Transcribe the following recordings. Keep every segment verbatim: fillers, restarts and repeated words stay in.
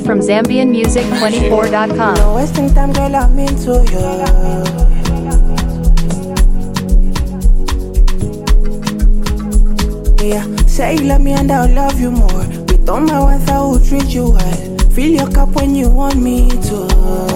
from Zambian Music twenty-four dot com. No wasting time, girl, I'm into you. Yeah, say you love me and I'll love you more. With all my ones, I will treat you well. Fill your cup when you want me to.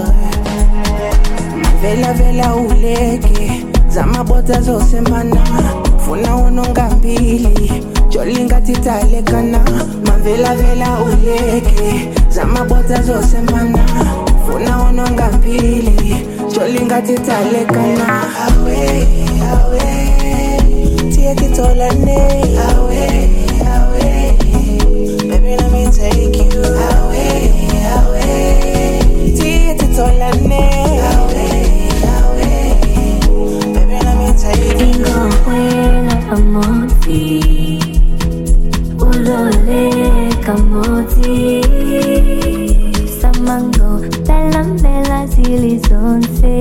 Vela vela uleke zama bota zose mana funa unonga mbili jolinga titale kana mavela vela uleke zama bota zose mana funa unonga mbili jolinga titale kana awe awe tie kitolane awe awe baby let me take you awe awe tie kitolane awe Ingokwela kamoti ulole kamoti samango talambela zilizonse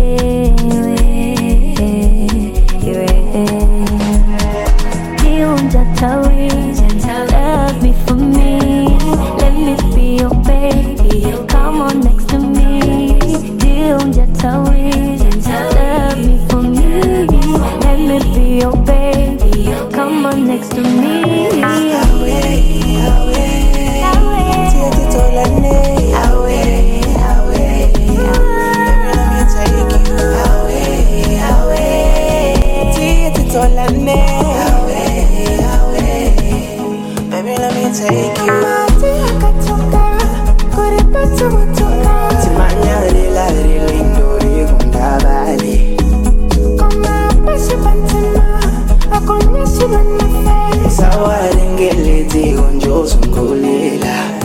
Diunja tawi love me for me let me be your baby come on next to me Diunja tawi love me for me let me be your baby. Come on next to me. Away, away, away. Take it all away, away, away. Baby, let me take you away, away. Take it all away, away, away. Baby, let me take you. Timanya lila lindo likundabali. Sawa lengele ti onjo sungulela